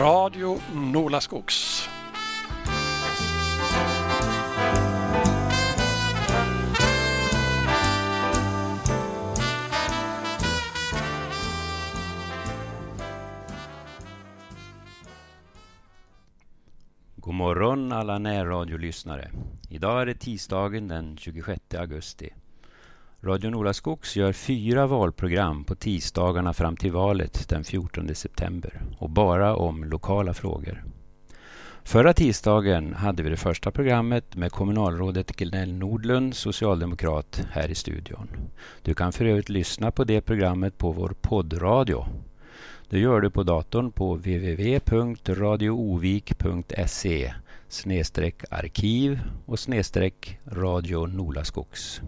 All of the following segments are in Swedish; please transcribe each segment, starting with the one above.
Radio Nolaskogs. God morgon alla närradiolyssnare. Idag är det tisdagen den 26 augusti. Radio Nolaskogs gör 4 valprogram på tisdagarna fram till valet den 14 september och bara om lokala frågor. Förra tisdagen hade vi det första programmet med kommunalrådet Gnell Nordlund, socialdemokrat, här i studion. Du kan för övrigt lyssna på det programmet på vår poddradio. Det gör du på datorn på www.radioovik.se/arkiv och /radio Nolaskogs.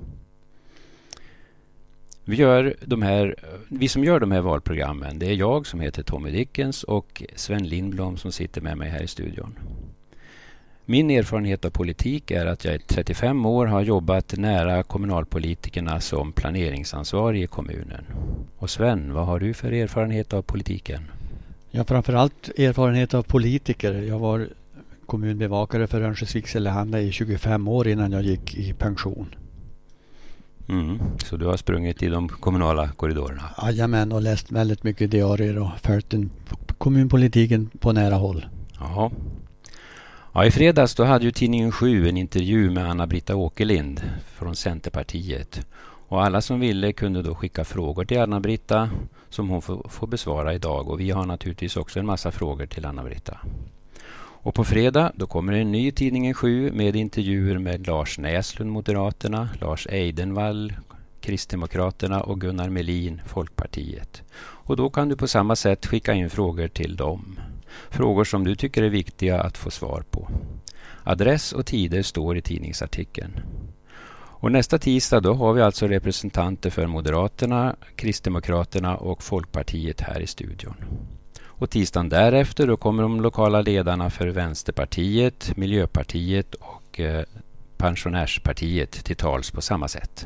Vi som gör de här valprogrammen, det är jag som heter Tommy Dickens och Sven Lindblom som sitter med mig här i studion. Min erfarenhet av politik är att jag i 35 år har jobbat nära kommunalpolitikerna som planeringsansvarig i kommunen. Och Sven, vad har du för erfarenhet av politiken? Jag har framförallt erfarenhet av politiker. Jag var kommunbevakare för Örnsköldsvik-Sellehanda i 25 år innan jag gick i pension. Så du har sprungit i de kommunala korridorerna? Jajamän, och läst väldigt mycket diarier och följt kommunpolitiken på nära håll. Jaha. Ja, i fredags då hade ju tidningen 7 en intervju med Anna-Britta Åkerlind från Centerpartiet. Och alla som ville kunde då skicka frågor till Anna-Britta som hon får besvara idag. Och vi har naturligtvis också en massa frågor till Anna-Britta. Och på fredag då kommer en ny tidningen 7 med intervjuer med Lars Näslund, Moderaterna, Lars Eidenvall, Kristdemokraterna och Gunnar Melin, Folkpartiet. Och då kan du på samma sätt skicka in frågor till dem. Frågor som du tycker är viktiga att få svar på. Adress och tider står i tidningsartikeln. Och nästa tisdag då har vi alltså representanter för Moderaterna, Kristdemokraterna och Folkpartiet här i studion. Och tisdagen därefter då kommer de lokala ledarna för Vänsterpartiet, Miljöpartiet och Pensionärspartiet till tals på samma sätt.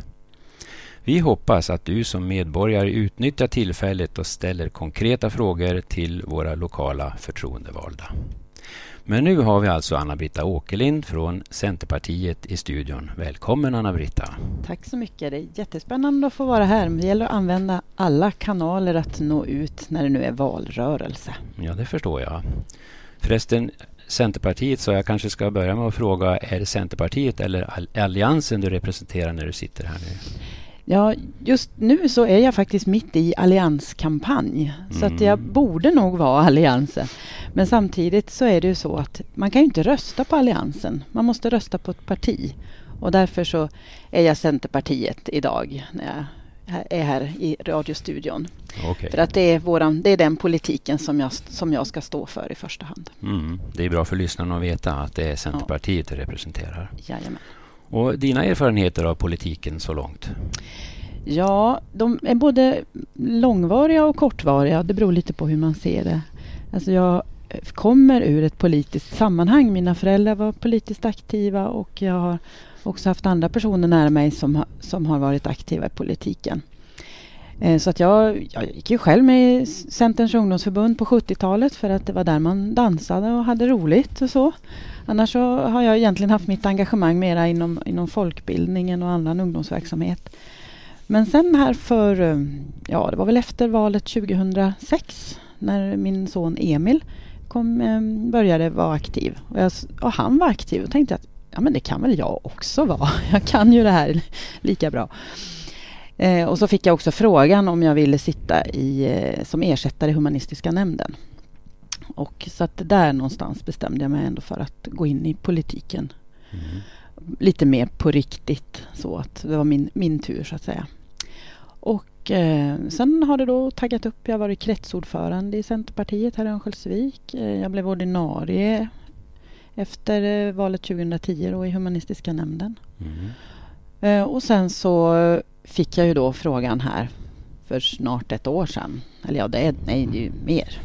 Vi hoppas att du som medborgare utnyttjar tillfället och ställer konkreta frågor till våra lokala förtroendevalda. Men nu har vi alltså Anna-Britta Åkerlind från Centerpartiet i studion. Välkommen Anna-Britta. Tack så mycket. Det är jättespännande att få vara här. Det gäller att använda alla kanaler att nå ut när det nu är valrörelse. Ja, det förstår jag. Förresten, Centerpartiet, så jag kanske ska börja med att fråga, är det Centerpartiet eller Alliansen du representerar när du sitter här nu? Ja, just nu så är jag faktiskt mitt i allianskampanj. Så att jag borde nog vara alliansen. Men samtidigt så är det ju så att man kan ju inte rösta på alliansen. Man måste rösta på ett parti. Och därför så är jag Centerpartiet idag när jag är här i radiostudion. Okay. För att det är den politiken som jag ska stå för i första hand. Det är bra för lyssnarna att veta att det är Centerpartiet du representerar. Jajamän. Och dina erfarenheter av politiken så långt? Ja, de är både långvariga och kortvariga. Det beror lite på hur man ser det. Alltså jag kommer ur ett politiskt sammanhang. Mina föräldrar var politiskt aktiva och jag har också haft andra personer nära mig som har varit aktiva i politiken. Så att jag gick ju själv med i Centerns ungdomsförbund på 70-talet för att det var där man dansade och hade roligt och så. Annars så har jag egentligen haft mitt engagemang mera inom folkbildningen och annan ungdomsverksamhet. Men sen här det var väl efter valet 2006 när min son Emil började vara aktiv. Och han var aktiv och tänkte att men det kan väl jag också vara. Jag kan ju det här lika bra. Och så fick jag också frågan om jag ville sitta som ersättare i humanistiska nämnden. Och så att där någonstans bestämde jag mig ändå för att gå in i politiken. Lite mer på riktigt. Så att det var min tur så att säga. Och sen har det då taggat upp. Jag har varit kretsordförande i Centerpartiet här i Örnsköldsvik. Jag blev ordinarie efter valet 2010 då i humanistiska nämnden. Och sen så fick jag ju då frågan här för snart ett år sedan. Eller det är ju mer.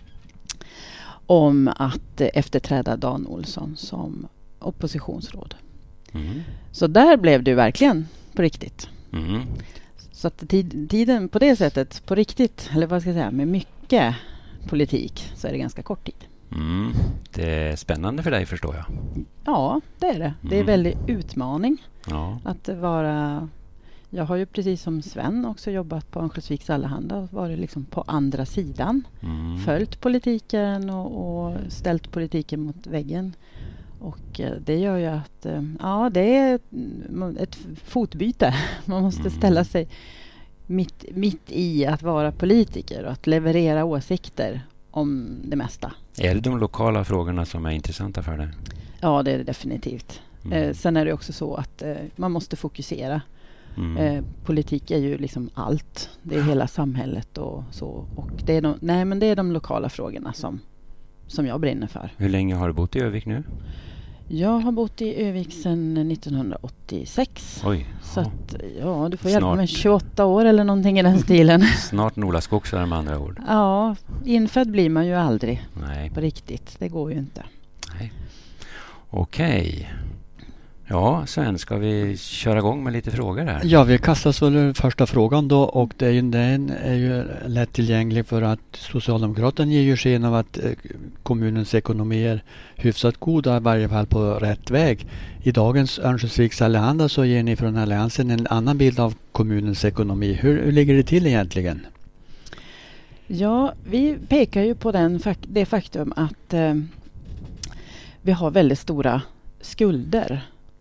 Om att efterträda Dan Olsson som oppositionsråd. Så där blev det verkligen på riktigt. Så att tiden på det sättet, på riktigt, eller vad ska jag säga, med mycket politik så är det ganska kort tid. Det är spännande för dig, förstår jag. Ja, det är det. Det är en väldigt utmaning att vara... Jag har ju precis som Sven också jobbat på Örnsköldsviks Allehanda och varit liksom på andra sidan. Följt politiken och ställt politiken mot väggen. Och det gör ju att det är ett fotbyte. Man måste ställa sig mitt i att vara politiker och att leverera åsikter om det mesta. Är det de lokala frågorna som är intressanta för dig? Ja, det är det definitivt. Sen är det också så att man måste fokusera. Politik är ju liksom allt. Det är hela samhället och så. Och det är de lokala frågorna som jag brinner för. Hur länge har du bott i Övik nu? Jag har bott i Övik sedan 1986. Oj. Så att, du får hjälpa mig 28 år eller någonting i den stilen. Snart Nolaskogsare med andra ord. Ja, infödd blir man ju aldrig. Nej. På riktigt. Det går ju inte. Nej. Okej. Ja, Sven, ska vi köra igång med lite frågor här? Ja, vi kastar oss väl första frågan då, och den är ju lättillgänglig för att Socialdemokraterna ger ju sken av att kommunens ekonomi är hyfsat god, i varje fall på rätt väg. I dagens Örnsköldsviks Allehanda så ger ni från Alliansen en annan bild av kommunens ekonomi. Hur ligger det till egentligen? Ja, vi pekar ju på det faktum att vi har väldigt stora skulder.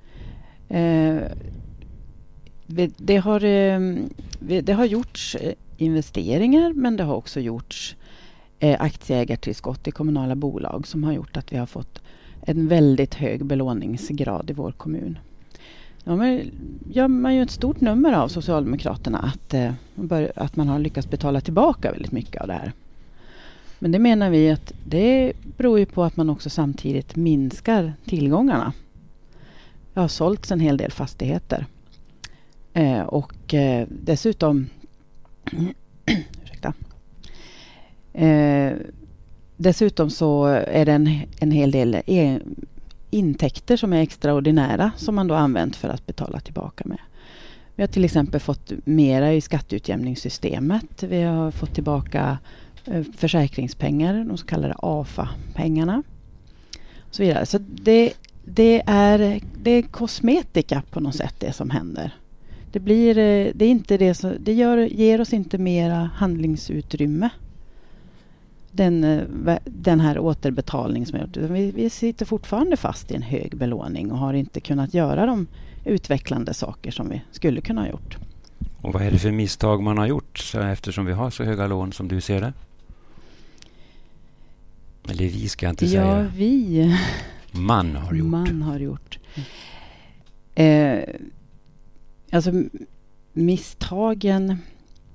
Det har gjorts investeringar, men det har också gjorts aktieägartillskott i kommunala bolag som har gjort att vi har fått en väldigt hög belåningsgrad i vår kommun. Gör man ju ett stort nummer av Socialdemokraterna att man har lyckats betala tillbaka väldigt mycket av det här. Men det menar vi att det beror ju på att man också samtidigt minskar tillgångarna. Det har sålts en hel del fastigheter. Och dessutom dessutom så är det en hel del intäkter som är extraordinära som man då använt för att betala tillbaka med. Vi har till exempel fått mera i skatteutjämningssystemet. Vi har fått tillbaka försäkringspengar, de så kallade AFA-pengarna. Och så vidare. Så det är kosmetika på något sätt det som händer. Det är inte det som ger oss inte mera handlingsutrymme. Den här återbetalningen som jag gjort. Vi sitter fortfarande fast i en hög belåning och har inte kunnat göra de utvecklande saker som vi skulle kunna ha gjort. Och vad är det för misstag man har gjort eftersom vi har så höga lån som du ser det? Eller vi ska inte säga. Ja, vi. Man har gjort. Alltså misstagen.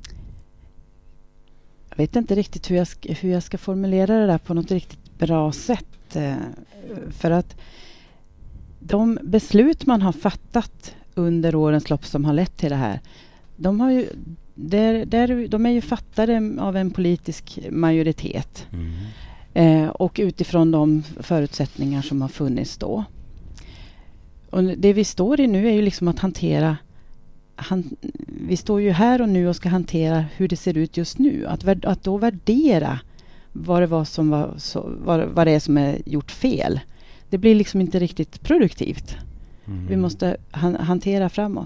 Jag vet inte riktigt hur jag ska formulera det där på något riktigt bra sätt. För att de beslut man har fattat under årens lopp som har lett till det här, de är ju fattade av en politisk majoritet. Och utifrån de förutsättningar som har funnits då. Och det vi står i nu är ju liksom att hantera. Vi står ju här och nu och ska hantera hur det ser ut just nu. Att då värdera vad det är som är gjort fel. Det blir liksom inte riktigt produktivt. Vi måste hantera framåt.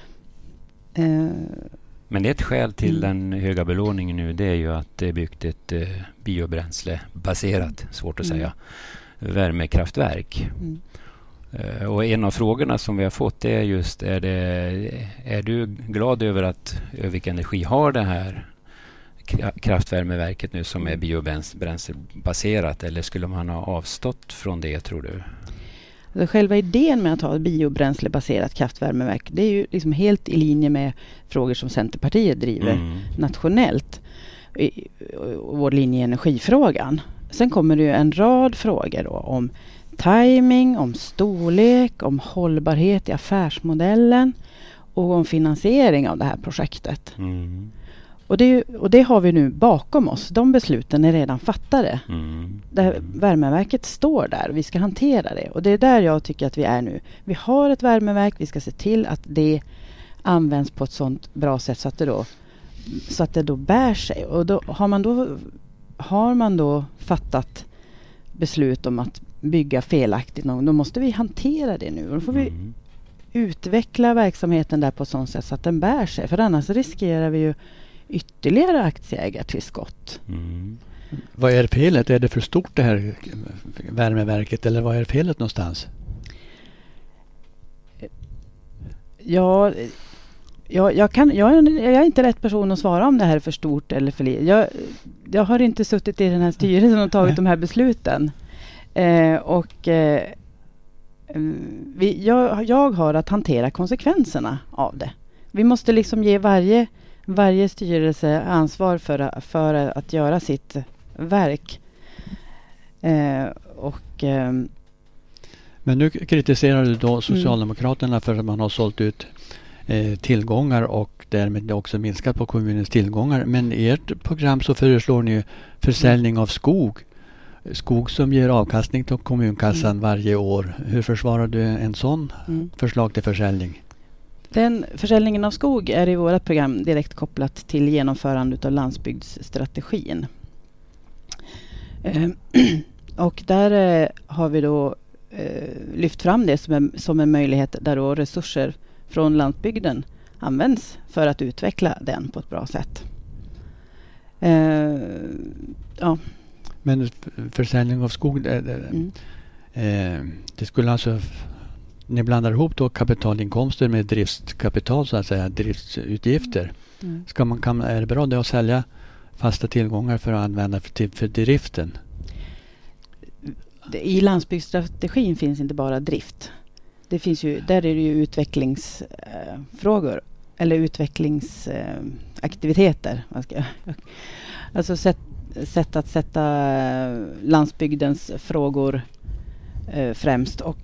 Men ett skäl till den höga belåningen nu, det är ju att det är byggt ett biobränslebaserat, svårt att säga, värmekraftverk. Och en av frågorna som vi har fått är just, är du glad över att Övik Energi har det här kraftvärmeverket nu som är biobränslebaserat, eller skulle man ha avstått från det, tror du? Alltså själva idén med att ha ett biobränslebaserat kraftvärmeverk, det är ju liksom helt i linje med frågor som Centerpartiet driver nationellt. Vår linje i energifrågan. Sen kommer det ju en rad frågor då om timing, om storlek, om hållbarhet i affärsmodellen och om finansiering av det här projektet. Och det har vi nu bakom oss. De besluten är redan fattade. Värmeverket står där och vi ska hantera det. Och det är där jag tycker att vi är nu. Vi har ett värmeverk, vi ska se till att det används på ett sådant bra sätt så att det då bär sig. Och då har man då fattat beslut om att bygga felaktigt någon, då måste vi hantera det nu. Och då får vi utveckla verksamheten där på ett sånt sätt så att den bär sig. För annars riskerar vi ju ytterligare aktieägartillskott. Vad är felet? Är det för stort det här värmeverket eller vad är felet någonstans? Ja, jag är inte rätt person att svara om det här är för stort eller för litet. Jag har inte suttit i den här styrelsen och tagit de här besluten. Jag har att hantera konsekvenserna av det. Vi måste liksom ge varje styrelse ansvar för att göra sitt verk. Men nu kritiserar du då Socialdemokraterna för att man har sålt ut tillgångar och därmed också minskat på kommunens tillgångar. Men i ert program så föreslår ni försäljning av skog. Skog som ger avkastning till kommunkassan varje år. Hur försvarar du en sån förslag till försäljning? Den försäljningen av skog är i vårt program direkt kopplat till genomförandet av landsbygdsstrategin. Och där har vi då lyft fram det som en möjlighet där då resurser från landsbygden används för att utveckla den på ett bra sätt. Men försäljning av skog, det skulle alltså, ni blandar ihop då kapitalinkomster med driftskapital så att säga, driftsutgifter. Är det bra det att sälja fasta tillgångar för att använda för driften? I landsbygdsstrategin finns inte bara drift. Det finns ju, där är det ju utvecklingsfrågor eller utvecklingsaktiviteter. Alltså sätt att sätta landsbygdens frågor främst. Och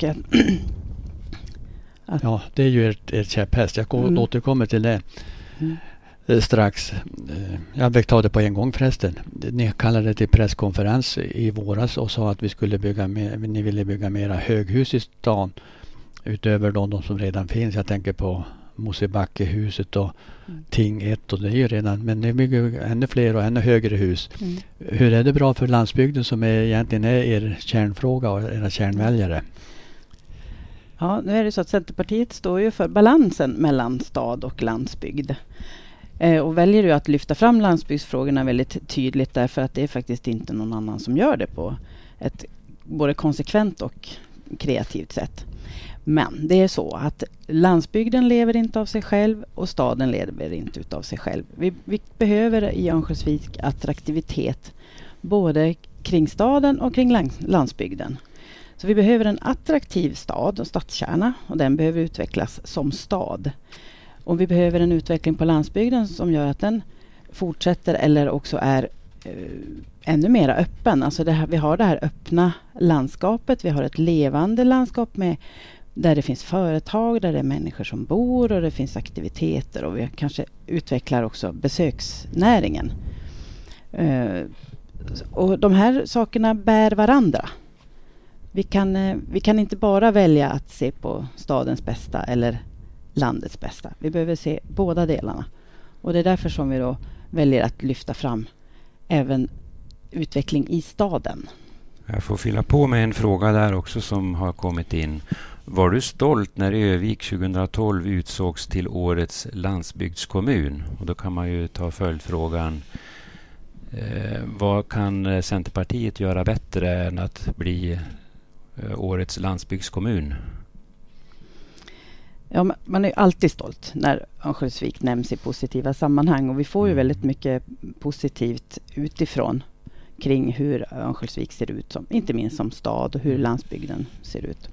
ja, det är ju ett käpphäst. Jag återkommer till det strax. Jag vill ta det på en gång förresten. Ni kallade det till presskonferens i våras och sa att ni ville bygga mera höghus i stan utöver de som redan finns. Jag tänker på Mosebackehuset och Ting 1 och det är ju redan, men ni bygger ännu fler och ännu högre hus. Hur är det bra för landsbygden som egentligen är er kärnfråga och era kärnväljare? Ja, nu är det så att Centerpartiet står ju för balansen mellan stad och landsbygd. Och väljer ju att lyfta fram landsbygdsfrågorna väldigt tydligt därför att det är faktiskt inte någon annan som gör det på ett både konsekvent och kreativt sätt. Men det är så att landsbygden lever inte av sig själv och staden lever inte utav sig själv. Vi behöver i Örnsköldsvik attraktivitet både kring staden och kring landsbygden. Så vi behöver en attraktiv stad och stadskärna och den behöver utvecklas som stad. Och vi behöver en utveckling på landsbygden som gör att den fortsätter eller också är ännu mer öppen. Alltså vi har det här öppna landskapet, vi har ett levande landskap där det finns företag, där det är människor som bor och det finns aktiviteter och vi kanske utvecklar också besöksnäringen. Och de här sakerna bär varandra. Vi kan inte bara välja att se på stadens bästa eller landets bästa. Vi behöver se båda delarna. Och det är därför som vi då väljer att lyfta fram även utveckling i staden. Jag får fylla på med en fråga där också som har kommit in. Var du stolt när Övik 2012 utsågs till årets landsbygdskommun? Och då kan man ju ta följdfrågan. Vad kan Centerpartiet göra bättre än att bli årets landsbygdskommun? Ja, man är alltid stolt när Örnsköldsvik nämns i positiva sammanhang och vi får ju väldigt mycket positivt utifrån kring hur Örnsköldsvik ser ut, inte minst som stad och hur landsbygden ser ut.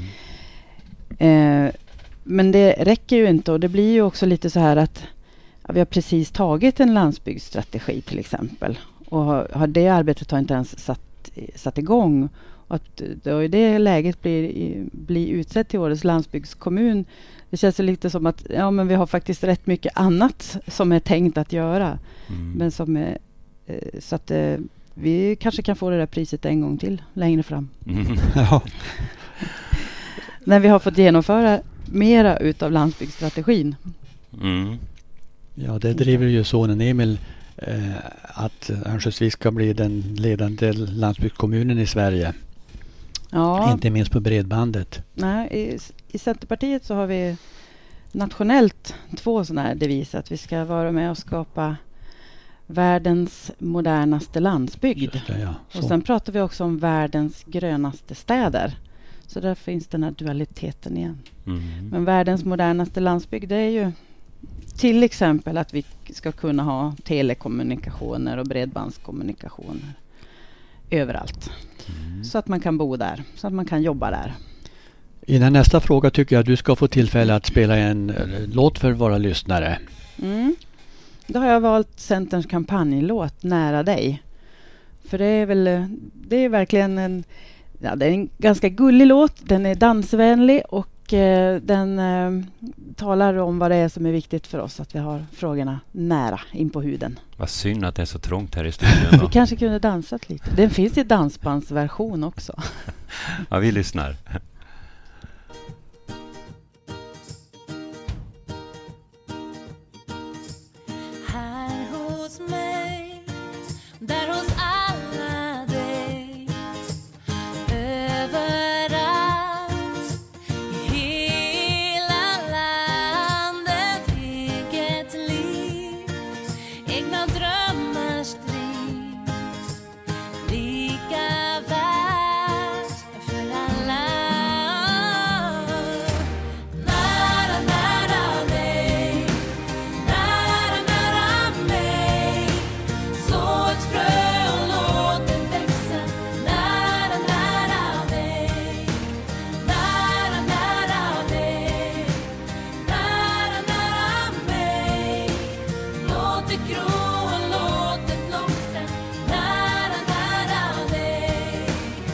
Men det räcker ju inte och det blir ju också lite så här att vi har precis tagit en landsbygdsstrategi till exempel och det arbetet har inte ens satt igång. Och att då i det läget bli utsedd till årets landsbygdskommun, det känns lite som att men vi har faktiskt rätt mycket annat som är tänkt att göra. Men som är, så att vi kanske kan få det där priset en gång till längre fram. Ja. När vi har fått genomföra mera utav landsbygdsstrategin. Ja, det driver ju sonen Emil att Örnsköldsvik ska bli den ledande landsbygdskommunen i Sverige. Ja. Inte minst på bredbandet. Nej, i Centerpartiet så har vi nationellt 2 sådana här deviser. Att vi ska vara med och skapa världens modernaste landsbygd. Just det, ja. Och sen pratar vi också om världens grönaste städer. Så där finns den här dualiteten igen. Mm. Men världens modernaste landsbygd, det är ju till exempel att vi ska kunna ha telekommunikationer och bredbandskommunikationer överallt. Så att man kan bo där, så att man kan jobba där. I den nästa fråga tycker jag att du ska få tillfälle att spela en låt för våra lyssnare. Då har jag valt Centerns kampanjlåt Nära dig. För det är verkligen det är en ganska gullig låt. Den är dansvänlig och den talar om vad det är som är viktigt för oss. Att vi har frågorna nära in på huden. Vad synd att det är så trångt här i studion. Vi kanske kunde dansat lite. Den finns i dansbandsversion också. Ja, vi lyssnar. Här hos mig, där hos alla dig, överallt i hela landet, eget liv, egna drömmars driv, lika värt för alla. Nära, nära dig, nära, nära mig, så ett frö och låt det växa. Nära, nära dig, nära, nära dig, nära, nära mig, låt det gro och låt det blomstra. Nära, nära dig.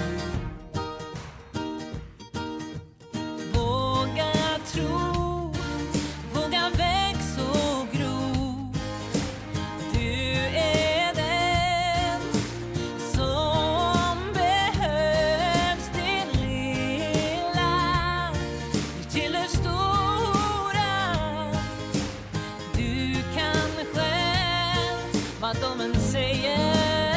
Våga tro, våga väx och gro. Du är den som behövs, det lilla till det stora. Du kan själv vad de än säger.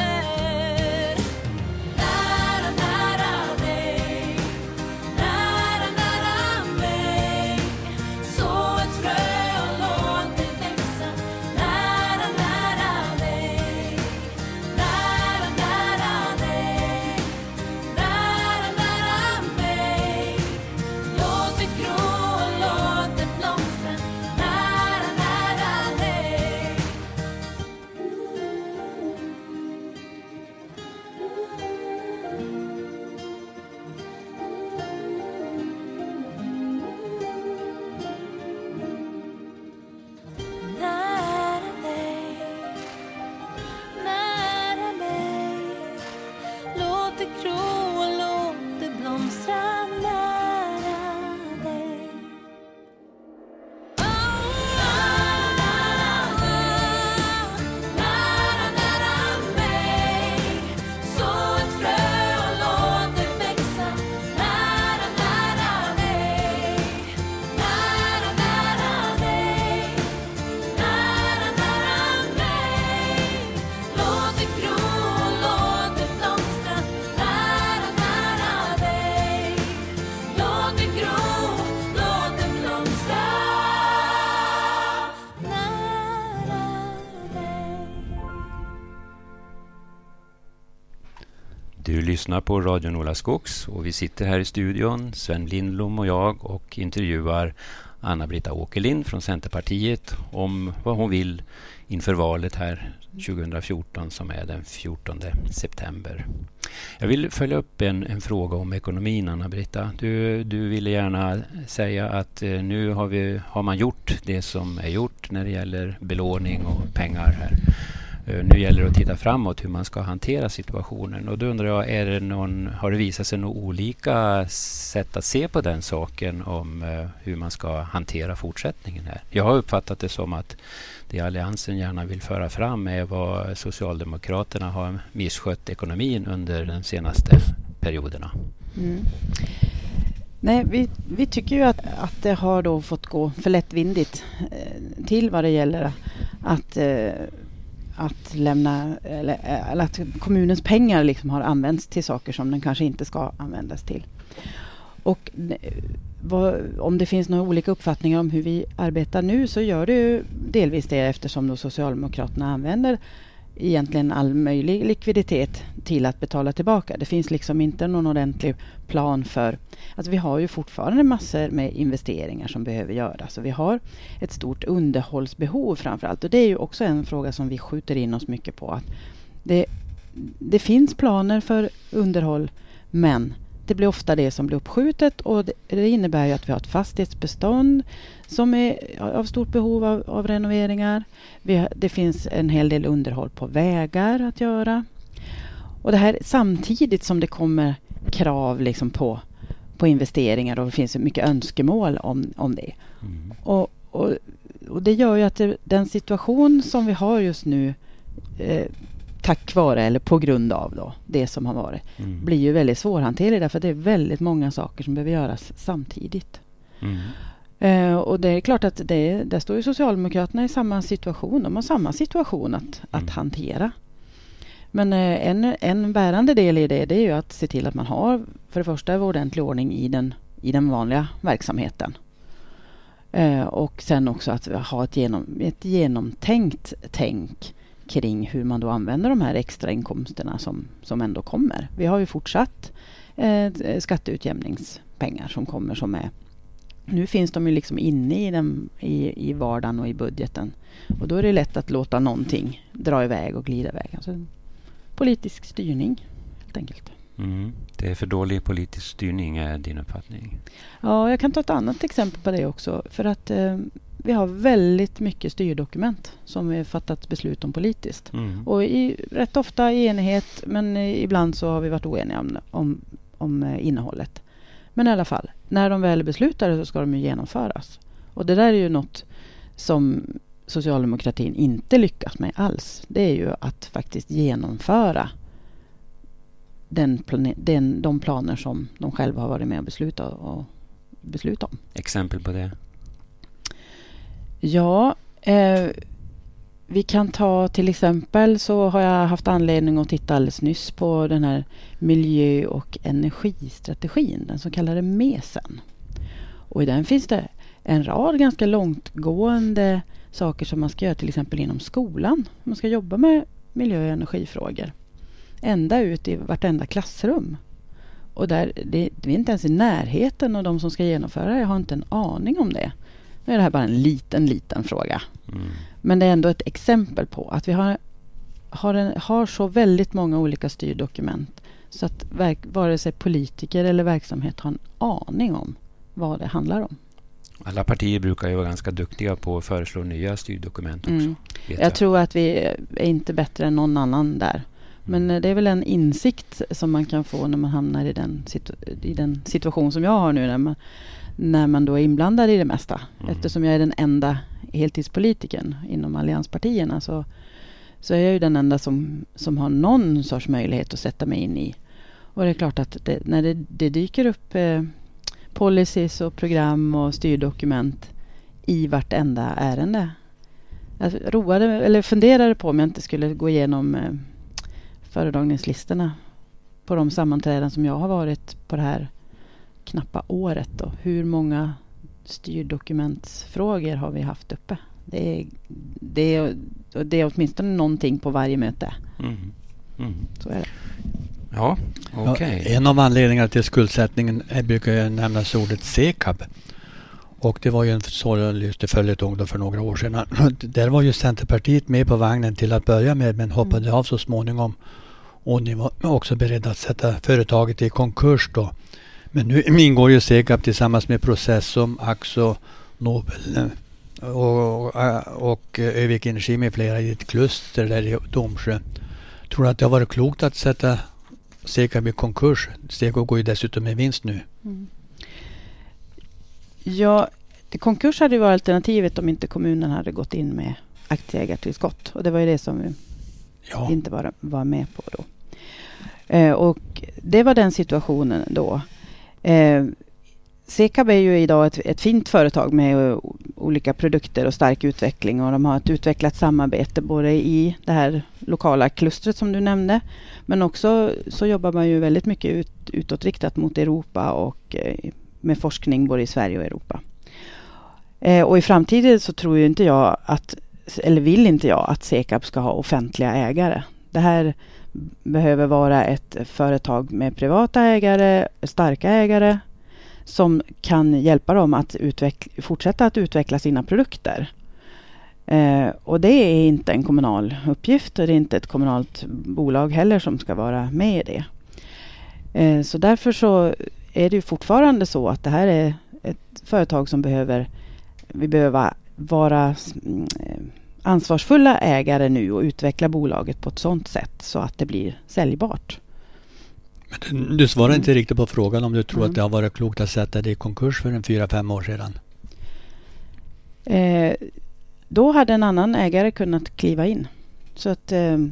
Nära, nära dig, nära, nära mig, så ett frö och låt det växa. Nära, nära dig, nära, nära dig, nära, nära mig, låt det gro och låt det blomstra. Nära, nära dig. Nära dig, nära mig, låt det gro och låt det blomstra. Nära dig. Nära, nära mig, så ett frö och låt det växa. Nära, nära dig, nära, nära dig, nära, nära mig, låt det gro och låt det blomstra. Nära, nära dig, låt det gro, låt det blomstra. Nära dig. Du lyssnar på Radio Nola Skogs och vi sitter här i studion, Sven Lindblom och jag, och intervjuar Anna-Britta Åkerlind från Centerpartiet om vad hon vill inför valet här 2014 som är den 14 september. Jag vill följa upp en fråga om ekonomin, Anna-Britta. Du ville gärna säga att nu har man gjort det som är gjort när det gäller belåning och pengar här. Nu gäller det att titta framåt hur man ska hantera situationen. Och då undrar jag, har det visat sig några olika sätt att se på den saken om hur man ska hantera fortsättningen här? Jag har uppfattat det som att det Alliansen gärna vill föra fram är vad Socialdemokraterna har misskött ekonomin under de senaste perioderna. Nej, vi tycker ju att det har då fått gå för lättvindigt till vad det gäller att lämna eller att kommunens pengar liksom har använts till saker som den kanske inte ska användas till. Och om det finns några olika uppfattningar om hur vi arbetar nu, så gör det ju delvis det, eftersom då Socialdemokraterna använder egentligen all möjlig likviditet till att betala tillbaka. Det finns liksom inte någon ordentlig plan för... Alltså vi har ju fortfarande massor med investeringar som behöver göras. Så vi har ett stort underhållsbehov framförallt. Och det är ju också en fråga som vi skjuter in oss mycket på. Att det finns planer för underhåll, men det blir ofta det som blir uppskjutet, och det innebär ju att vi har ett fastighetsbestånd som är av stort behov av renoveringar. Det finns en hel del underhåll på vägar att göra. Och det här samtidigt som det kommer krav liksom på investeringar, och det finns mycket önskemål om det. Mm. Och det gör ju att den situation som vi har just nu tack vare eller på grund av då, det som har varit, blir ju väldigt svårhanterlig, därför att det är väldigt många saker som behöver göras samtidigt. Och det är klart att där står ju Socialdemokraterna i samma situation. De har samma situation att hantera. Men en bärande del i det är ju att se till att man har för det första en ordentlig ordning i den vanliga verksamheten. Och sen också att ha ett genomtänkt tänk kring hur man då använder de här extra inkomsterna som ändå kommer. Vi har ju fortsatt skatteutjämningspengar som kommer, som är... Nu finns de ju liksom inne i vardagen och i budgeten. Och då är det lätt att låta någonting dra iväg och glida iväg. Alltså politisk styrning, helt enkelt. Det är för dålig politisk styrning, är din uppfattning? Ja, jag kan ta ett annat exempel på det också. För att vi har väldigt mycket styrdokument som vi fattat beslut om politiskt. Och rätt ofta i enighet, men ibland så har vi varit oeniga om innehållet. Men i alla fall, när de väl är beslutade så ska de ju genomföras. Och det där är ju något som socialdemokratin inte lyckas med alls. Det är ju att faktiskt genomföra de planer som de själva har varit med och besluta om. Exempel på det? Ja, vi kan ta till exempel, så har jag haft anledning att titta alldeles nyss på den här miljö- och energistrategin, den så kallade MESen. Och i den finns det en rad ganska långtgående saker som man ska göra, till exempel inom skolan. Man ska jobba med miljö- och energifrågor. Ända ut i vartenda klassrum. Och där, det är inte ens i närheten, och de som ska genomföra det har inte en aning om det. Nu är det här bara en liten fråga. Men det är ändå ett exempel på att vi har så väldigt många olika styrdokument, så att vare sig politiker eller verksamhet har en aning om vad det handlar om. Alla partier brukar ju vara ganska duktiga på att föreslå nya styrdokument också. Jag tror att vi är inte bättre än någon annan där. Men det är väl en insikt som man kan få när man hamnar i den situation som jag har nu, när man då är inblandad i det mesta. Eftersom jag är den enda heltidspolitiken inom allianspartierna, så är jag ju den enda som har någon sorts möjlighet att sätta mig in i. Och det är klart att när det dyker upp policies och program och styrdokument i vartenda ärende. Jag funderade på om jag inte skulle gå igenom föredragningslistorna på de sammanträden som jag har varit på det här knappa året. Och hur många styrdokumentsfrågor har vi haft uppe? Det är åtminstone någonting på varje möte. Så är det. Ja, okej. Ja, en av anledningarna till skuldsättningen brukar jag nämna ordet CKAB. Och det var ju en sorglig följetong för några år sedan. Där var ju Centerpartiet med på vagnen till att börja med, men hoppade av så småningom. Och ni var också beredda att sätta företaget i konkurs då. Men nu ingår ju CKAB tillsammans med Processum, Axo, Nobel och Övik Energi med flera i ett kluster där i Domsjö. Tror du att det har varit klokt att sätta CKAB i konkurs? CKAB går ju dessutom med vinst nu. Ja, konkurs hade ju varit alternativet om inte kommunen hade gått in med aktieägartillskott. Och det var ju det som vi inte var med på då. Och det var den situationen då. Sekab är ju idag ett fint företag med olika produkter och stark utveckling, och de har ett utvecklat samarbete både i det här lokala klustret som du nämnde, men också så jobbar man ju väldigt mycket utåtriktat mot Europa och med forskning både i Sverige och Europa. Och i framtiden så tror ju inte jag vill inte jag att Sekab ska ha offentliga ägare. Det här behöver vara ett företag med privata ägare, starka ägare, som kan hjälpa dem att fortsätta att utveckla sina produkter. Och det är inte en kommunal uppgift, och det är inte ett kommunalt bolag heller som ska vara med i det. Så därför så är det ju fortfarande så att det här är ett företag som vi behöver vara ansvarsfulla ägare nu och utveckla bolaget på ett sådant sätt så att det blir säljbart. Men du svarar inte riktigt på frågan om du tror att det har varit klokt att sätta det i konkurs för 4-5 år sedan. Då hade en annan ägare kunnat kliva in. Så att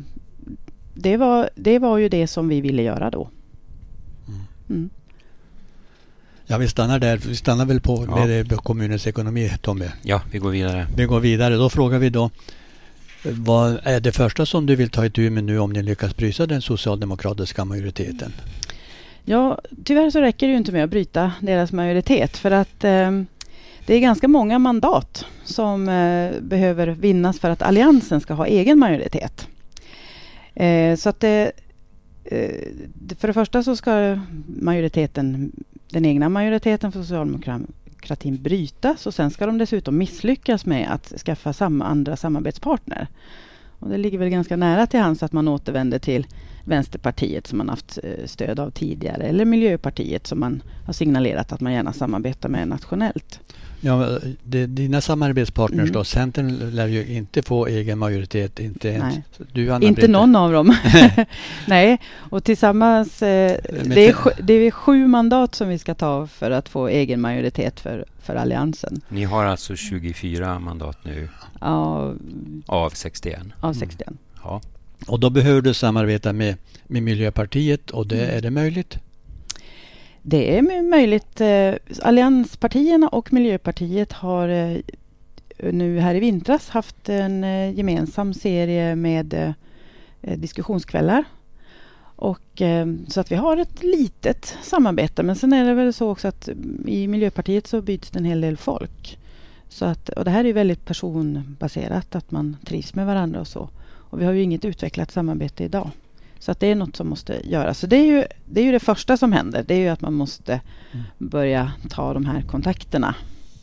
det var ju det som vi ville göra då. Mm. Ja, vi stannar där. Vi stannar väl på med kommunens ekonomi, Tommy. Ja, vi går vidare. Vi går vidare. Då frågar vi då, vad är det första som du vill ta itu med nu om ni lyckas bryta den socialdemokratiska majoriteten? Ja, tyvärr så räcker det ju inte med att bryta deras majoritet, för att det är ganska många mandat som behöver vinnas för att alliansen ska ha egen majoritet. Så att för det första så ska den egna majoriteten för socialdemokratin brytas, och sen ska de dessutom misslyckas med att skaffa andra samarbetspartner. Och det ligger väl ganska nära till hands att man återvänder till Vänsterpartiet som man haft stöd av tidigare, eller Miljöpartiet som man har signalerat att man gärna samarbetar med nationellt. Ja, dina samarbetspartners då, Centern lär ju inte få egen majoritet, inte ens du, Anna inte någon av dem. Nej, och tillsammans det är 7 mandat som vi ska ta för att få egen majoritet för alliansen. Ni har alltså 24 mandat nu av 61. Av 61. Ja. Och då behöver du samarbeta med Miljöpartiet, och det är det möjligt? Det är möjligt. Allianspartierna och Miljöpartiet har nu här i vintras haft en gemensam serie med diskussionskvällar. Och så att vi har ett litet samarbete. Men sen är det väl så också att i Miljöpartiet så byts det en hel del folk. Så att, och det här är väldigt personbaserat, att man trivs med varandra och så. Och vi har ju inget utvecklat samarbete idag. Så att det är något som måste göras. Så det är ju det första som händer. Det är ju att man måste börja ta de här kontakterna.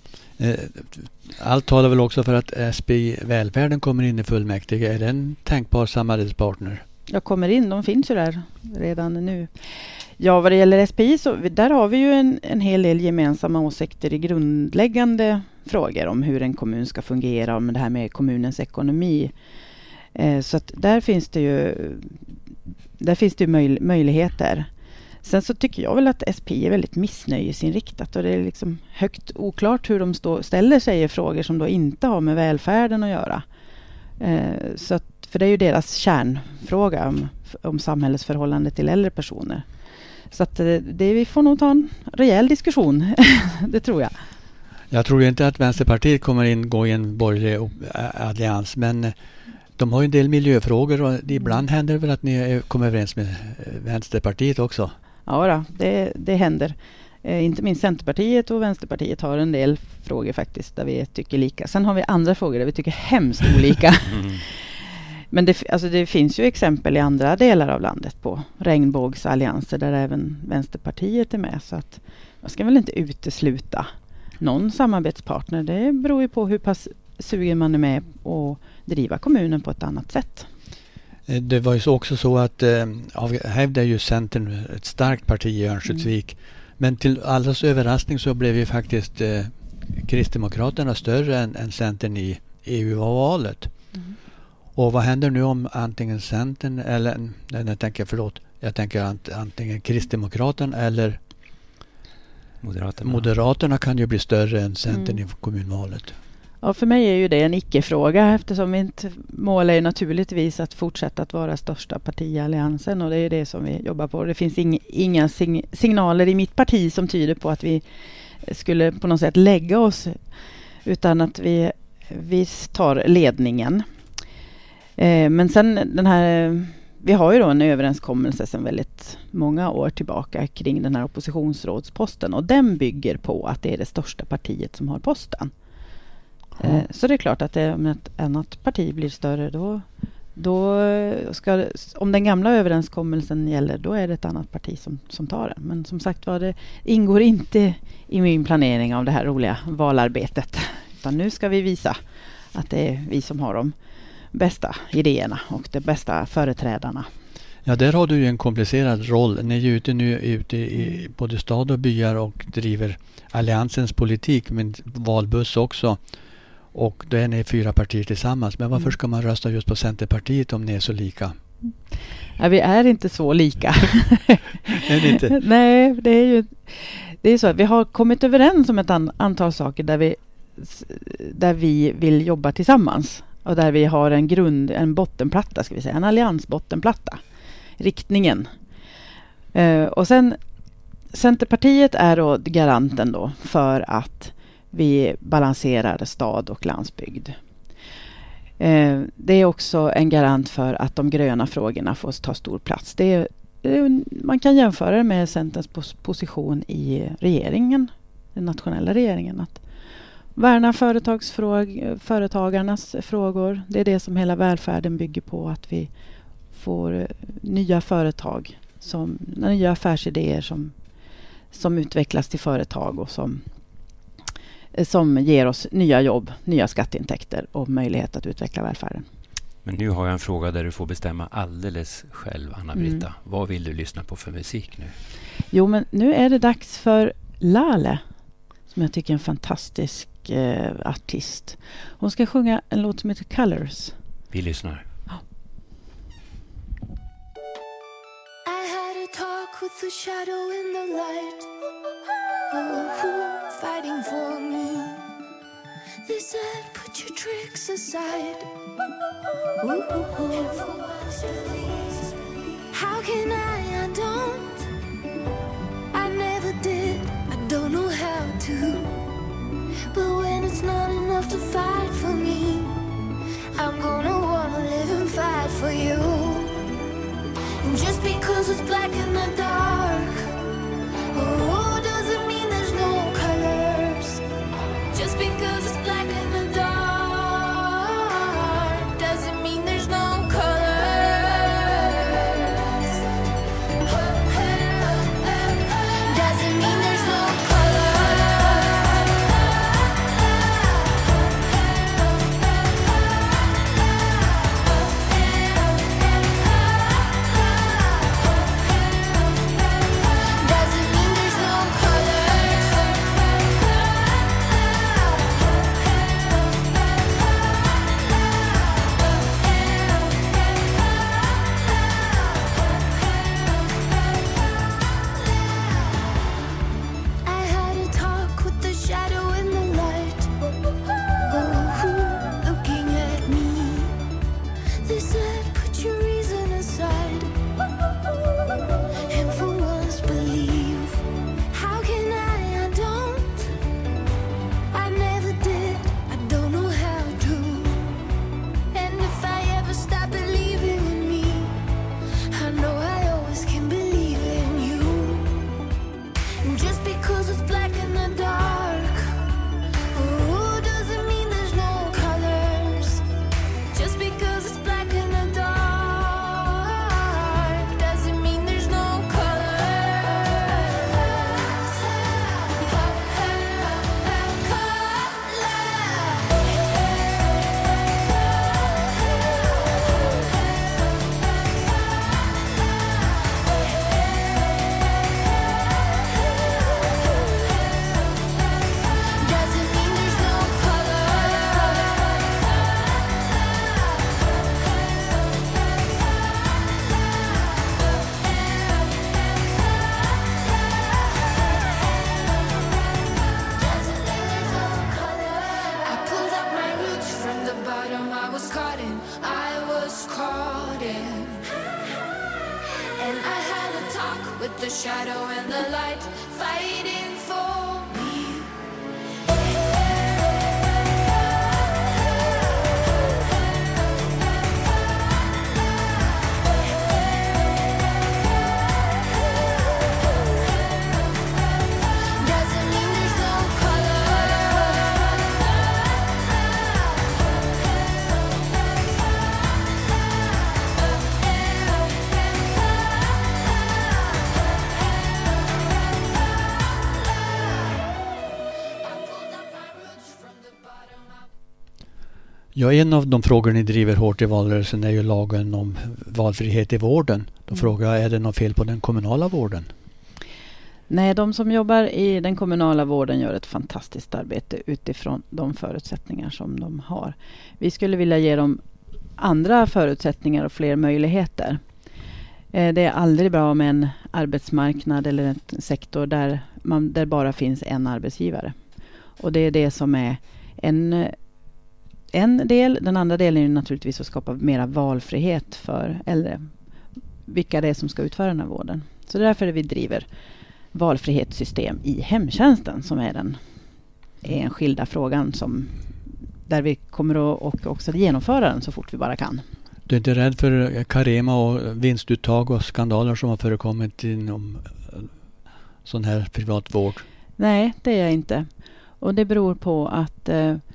Allt talar väl också för att SPI Välfärden kommer in i fullmäktige. Är det en tänkbar samarbetspartner? Jag kommer in, de finns ju där redan nu. Ja, vad det gäller SPI så där har vi ju en hel del gemensamma åsikter i grundläggande frågor om hur en kommun ska fungera, om det här med kommunens ekonomi. Så att där finns det ju möjligheter. Sen så tycker jag väl att SPI är väldigt missnöjesinriktat, och det är liksom högt oklart hur de ställer sig i frågor som då inte har med välfärden att göra. Så att, för det är ju deras kärnfråga om samhällets förhållande till äldre personer. Så att vi får nog ta en rejäl diskussion, det tror jag. Jag tror inte att Vänsterpartiet kommer gå i en borgerlig allians, men de har ju en del miljöfrågor, och ibland händer det väl att ni kommer överens med Vänsterpartiet också? Ja, det händer. Inte minst Centerpartiet och Vänsterpartiet har en del frågor faktiskt där vi tycker lika. Sen har vi andra frågor där vi tycker hemskt olika. Men det finns ju exempel i andra delar av landet på regnbågsallianser där även Vänsterpartiet är med. Så att man ska väl inte utesluta någon samarbetspartner. Det beror ju på hur pass sugen man är med att driva kommunen på ett annat sätt. Det var ju också så att hävdade ju Centern ett starkt parti i Örnsköldsvik. Men till allas överraskning så blev ju faktiskt Kristdemokraterna större än Centern i EU-valet. Och vad händer nu om antingen Centern eller jag tänker antingen Kristdemokraterna eller Moderaterna kan ju bli större än Centern i kommunvalet. Ja, för mig är ju det en icke-fråga, eftersom mitt mål är naturligtvis att fortsätta att vara största parti i alliansen, och det är det som vi jobbar på. Det finns inga signaler i mitt parti som tyder på att vi skulle på något sätt lägga oss, utan att vi tar ledningen. Men sen vi har ju då en överenskommelse sedan väldigt många år tillbaka kring den här oppositionsrådsposten, och den bygger på att det är det största partiet som har posten. Så det är klart att om ett annat parti blir större, då ska, om den gamla överenskommelsen gäller, då är det ett annat parti som tar den. Men som sagt var, det ingår inte i min planering av det här roliga valarbetet. Utan nu ska vi visa att det är vi som har de bästa idéerna och de bästa företrädarna. Ja, där har du ju en komplicerad roll. Ni är ju ute i både stad och byar och driver alliansens politik med valbuss också. Och då är ni 4 partier tillsammans. Men varför ska man rösta just på Centerpartiet om ni är så lika? Ja, vi är inte så lika. Är ni inte? Nej, det är så att vi har kommit överens om ett antal saker där vi vill jobba tillsammans. Och där vi har en bottenplatta, ska vi säga, en alliansbottenplatta. Riktningen. Och sen Centerpartiet är då garanten då för att vi balanserar stad och landsbygd. Det är också en garant för att de gröna frågorna får ta stor plats. Man kan jämföra det med Centerns position i regeringen, den nationella regeringen, att värna företagarnas frågor. Det är det som hela välfärden bygger på, att vi får nya företag, nya affärsidéer som utvecklas till företag och som ger oss nya jobb, nya skatteintäkter och möjlighet att utveckla välfärden. Men nu har jag en fråga där du får bestämma alldeles själv, Anna-Britta. Vad vill du lyssna på för musik nu? Jo, men nu är det dags för Lale, som jag tycker är en fantastisk artist. Hon ska sjunga en låt som heter Colors. Vi lyssnar. I had a talk with the shadow in the light, fighting for me. They said, put your tricks aside. How can I don't. I never did, I don't know how to. But when it's not enough to fight for me, I'm gonna wanna live and fight for you. And just because it's black in the dark, oh, doesn't mean there's no colors. Just because it's black in the dark doesn't mean there's no colors. Doesn't mean there's no with the shadow and the light, fighting for me. Ja, en av de frågor ni driver hårt i valrörelsen är ju lagen om valfrihet i vården. Då frågar jag, är det något fel på den kommunala vården? Nej, de som jobbar i den kommunala vården gör ett fantastiskt arbete utifrån de förutsättningar som de har. Vi skulle vilja ge dem andra förutsättningar och fler möjligheter. Det är aldrig bra med en arbetsmarknad eller en sektor där bara finns en arbetsgivare. Och det är det som är en del. Den andra delen är naturligtvis att skapa mera valfrihet för äldre. Vilka det är som ska utföra den här vården. Så det är därför vi driver valfrihetssystem i hemtjänsten som är den enskilda frågan där vi kommer att också genomföra den så fort vi bara kan. Du är inte rädd för Carema och vinstuttag och skandaler som har förekommit inom sån här privat vård? Nej, det är jag inte. Och det beror på att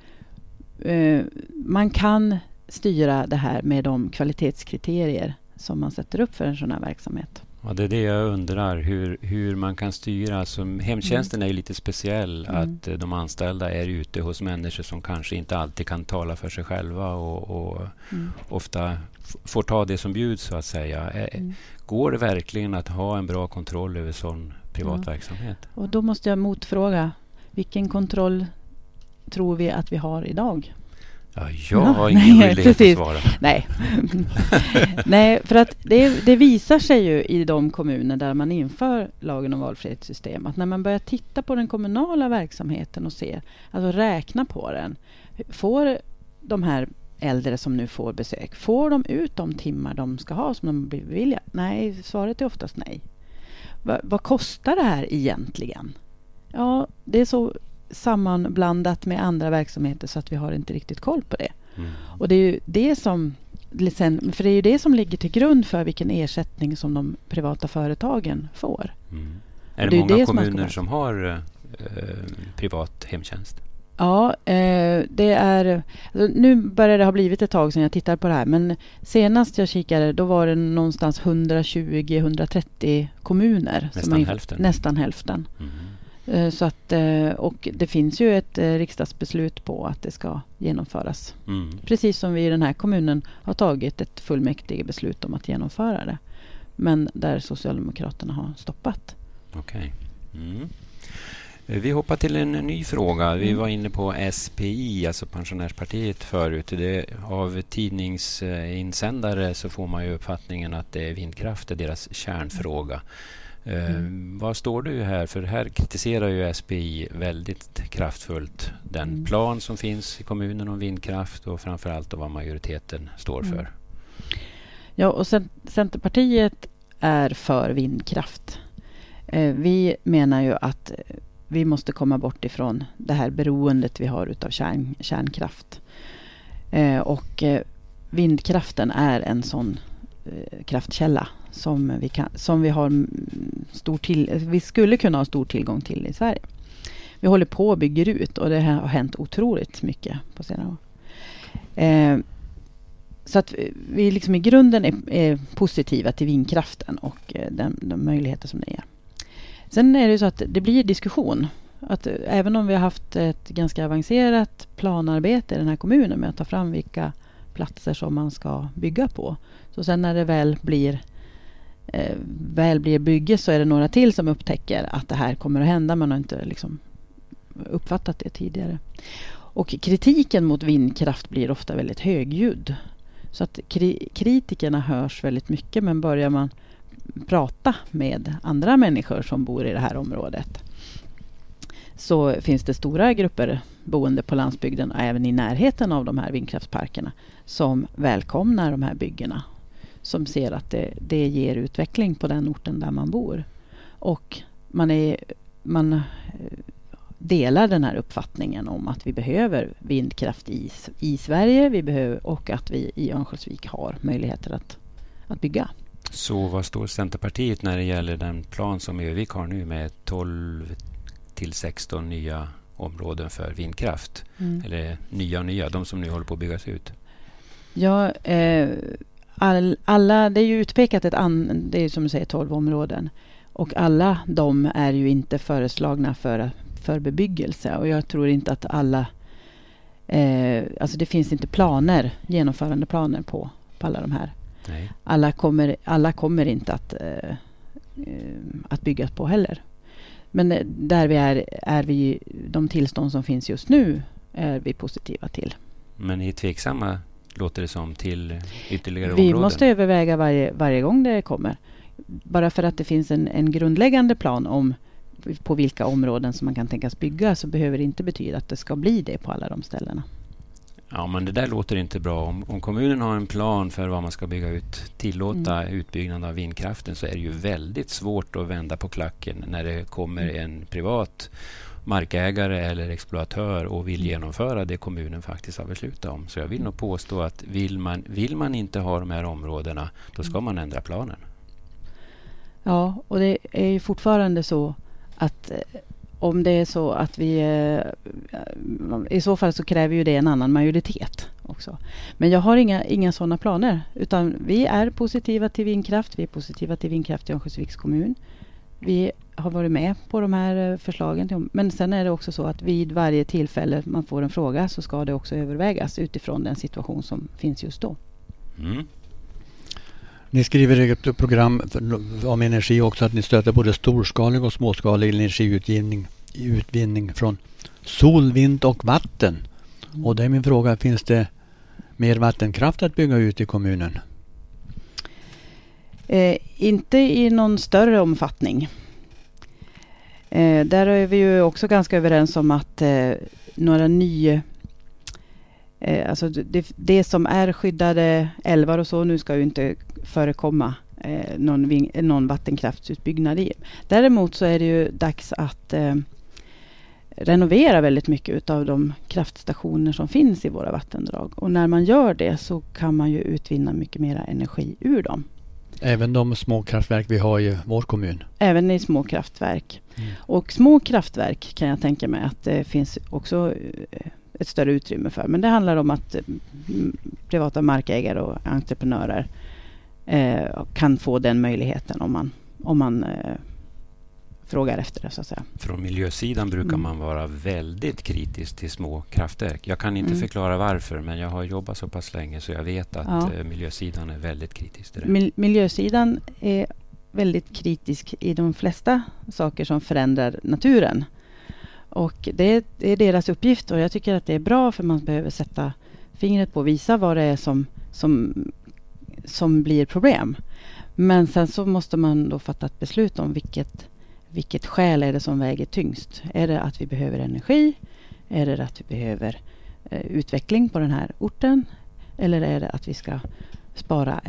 man kan styra det här med de kvalitetskriterier som man sätter upp för en sån här verksamhet. Ja, det är det jag undrar, hur man kan styra. Alltså, hemtjänsten är ju lite speciell, att de anställda är ute hos människor som kanske inte alltid kan tala för sig själva och ofta får ta det som bjuds så att säga. Går det verkligen att ha en bra kontroll över sån privat verksamhet? Och då måste jag motfråga, vilken kontroll tror vi att vi har idag? Ja, jag har ingen möjlighet att svara. Nej. Nej, för att det visar sig ju i de kommuner där man inför lagen om valfrihetssystem att när man börjar titta på den kommunala verksamheten och räkna på den, får de här äldre som nu får besök, får de ut de timmar de ska ha som de blir beviljade? Nej, svaret är oftast nej. Vad kostar det här egentligen? Ja, det är så sammanblandat med andra verksamheter så att vi har inte riktigt koll på det. Och det är ju det som för det är ju det som ligger till grund för vilken ersättning som de privata företagen får. Är det många kommuner som har privat hemtjänst? Ja, det är nu börjar det ha blivit ett tag sedan jag tittade på det här, men senast jag kikade då var det någonstans 120-130 kommuner. Nästan hälften. Så att, och det finns ju ett riksdagsbeslut på att det ska genomföras. Precis som vi i den här kommunen har tagit ett fullmäktigebeslut om att genomföra det. Men där Socialdemokraterna har stoppat. Okej. Vi hoppar till en ny fråga. Vi var inne på SPI, alltså Pensionärspartiet förut. Av tidningsinsändare så får man ju uppfattningen att det är vindkraft är deras kärnfråga. Vad står du här? För här kritiserar ju SPI väldigt kraftfullt den plan som finns i kommunen om vindkraft och framförallt vad majoriteten står för. Ja, och Centerpartiet är för vindkraft. Vi menar ju att vi måste komma bort ifrån det här beroendet vi har utav kärnkraft. Och vindkraften är en sån kraftkälla som vi har vi skulle kunna ha stor tillgång till i Sverige. Vi håller på och bygger ut och det har hänt otroligt mycket på senare år. Så att vi liksom i grunden är positiva till vindkraften och de möjligheter som det är. Sen är det så att det blir diskussion. Att även om vi har haft ett ganska avancerat planarbete i den här kommunen med att ta fram vilka platser som man ska bygga på. Så sen när det väl blir bygge så är det några till som upptäcker att det här kommer att hända. Man har inte liksom uppfattat det tidigare. Och kritiken mot vindkraft blir ofta väldigt högljudd. Så att kritikerna hörs väldigt mycket, men börjar man prata med andra människor som bor i det här området så finns det stora grupper boende på landsbygden och även i närheten av de här vindkraftsparkerna som välkomnar de här byggena, som ser att det ger utveckling på den orten där man bor. Och man delar den här uppfattningen om att vi behöver vindkraft i Sverige och att vi i Örnsköldsvik har möjligheter att bygga. Så vad står Centerpartiet när det gäller den plan som Övik har nu med 12 till 16 nya områden för vindkraft? Eller nya, de som nu håller på att byggas ut? Ja, alla, det är ju utpekat det är som du säger 12 områden. Och alla de är ju inte föreslagna för bebyggelse. Och jag tror inte att alla Alltså det finns inte genomförande planer på alla de här. Nej. Alla kommer inte att byggas på heller. Men där vi är vi, de tillstånd som finns just nu är vi positiva till. Men ni är tveksamma, låter det som, till ytterligare områden? Vi måste överväga varje gång det kommer. Bara för att det finns en grundläggande plan om på vilka områden som man kan tänkas bygga, så behöver det inte betyda att det ska bli det på alla de ställena. Ja, men det där låter inte bra. Om kommunen har en plan för vad man ska bygga ut, tillåta utbyggnad av vindkraften, så är det ju väldigt svårt att vända på klacken när det kommer en privat markägare eller exploatör och vill genomföra det kommunen faktiskt har beslutat om. Så jag vill nog påstå att vill man inte ha de här områdena, då ska man ändra planen. Ja, och det är ju fortfarande så att om det är så att i så fall så kräver ju det en annan majoritet också. Men jag har inga sådana planer, utan vi är positiva till vindkraft. Vi är positiva till vindkraft i Örnsköldsviks kommun. Vi har varit med på de här förslagen. Men sen är det också så att vid varje tillfälle man får en fråga, så ska det också övervägas utifrån den situation som finns just då. Mm. Ni skriver i ett program om energi också att ni stöter både storskalig och småskalig energiutvinning från sol, vind och vatten. Och det är min fråga, finns det mer vattenkraft att bygga ut i kommunen? Inte i någon större omfattning. Där är vi ju också ganska överens om att några nya... Alltså det som är skyddade älvar och så, nu ska ju inte förekomma någon vattenkraftsutbyggnad i. Däremot så är det ju dags att renovera väldigt mycket av de kraftstationer som finns i våra vattendrag. Och när man gör det så kan man ju utvinna mycket mer energi ur dem. Även de små kraftverk vi har i vår kommun? Även i små kraftverk. Och små kraftverk kan jag tänka mig att det finns också ett större utrymme för. Men det handlar om att privata markägare och entreprenörer kan få den möjligheten om man frågar efter det, så att säga. Från miljösidan brukar man vara väldigt kritisk till små kraftverk. Jag kan inte förklara varför, men jag har jobbat så pass länge så jag vet att miljösidan är väldigt kritisk till det. Miljösidan är väldigt kritisk i de flesta saker som förändrar naturen. Och det är deras uppgift, och jag tycker att det är bra, för man behöver sätta fingret på och visa vad det är som blir problem. Men sen så måste man då fatta ett beslut om vilket skäl är det som väger tyngst. Är det att vi behöver energi? Är det att vi behöver utveckling på den här orten? Eller är det att vi ska spara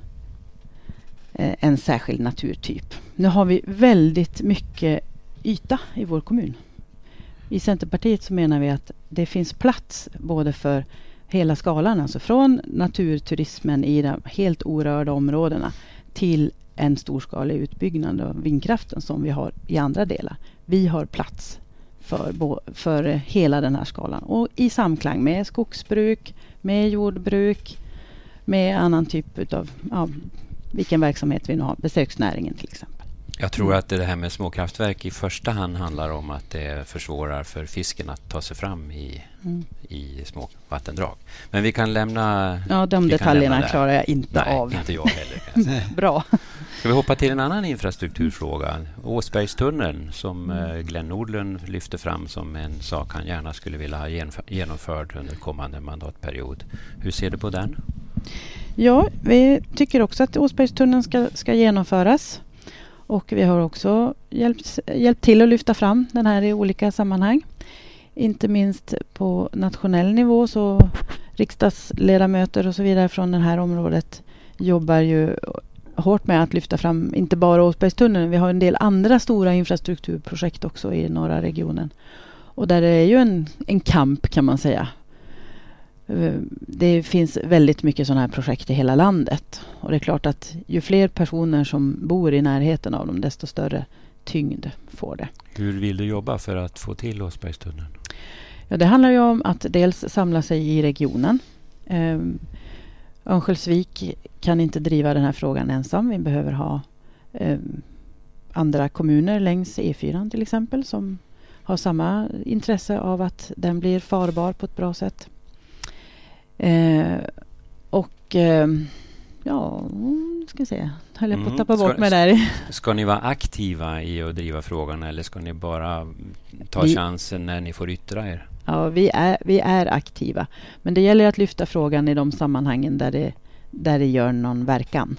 en särskild naturtyp? Nu har vi väldigt mycket yta i vår kommun. I Centerpartiet så menar vi att det finns plats både för hela skalan, alltså från naturturismen i de helt orörda områdena till en storskalig utbyggnad av vindkraften som vi har i andra delar. Vi har plats för hela den här skalan, och i samklang med skogsbruk, med jordbruk, med annan typ av vilken verksamhet vi nu har, besöksnäringen till exempel. Jag tror att det här med småkraftverk i första hand handlar om att det försvårar för fisken att ta sig fram i små vattendrag. Men vi kan lämna... Ja, de detaljerna klarar jag inte av. Nej, inte jag heller. Bra. Ska vi hoppa till en annan infrastrukturfråga? Åsbergstunneln som Glenn Nordlund lyfte fram som en sak han gärna skulle vilja ha genomförd under kommande mandatperiod. Hur ser du på den? Ja, vi tycker också att Åsbergstunneln ska genomföras. Och vi har också hjälpt till att lyfta fram den här i olika sammanhang. Inte minst på nationell nivå, så riksdagsledamöter och så vidare från det här området jobbar ju hårt med att lyfta fram inte bara Åsbergstunneln. Vi har en del andra stora infrastrukturprojekt också i norra regionen. Och där det är ju en kamp, kan man säga. Det finns väldigt mycket sådana här projekt i hela landet. Och det är klart att ju fler personer som bor i närheten av dem, desto större tyngd får det. Hur vill du jobba för att få till Åsbergstunneln? Ja, det handlar ju om att dels samla sig i regionen. Örnsköldsvik kan inte driva den här frågan ensam. Vi behöver ha andra kommuner längs E4 till exempel som har samma intresse av att den blir farbar på ett bra sätt. Ska se. Höll jag på att tappa bort mig där. Ska ni vara aktiva i att driva frågan eller ska ni bara ta chansen när ni får yttra er? Ja, vi är aktiva. Men det gäller att lyfta frågan i de sammanhangen där det gör någon verkan.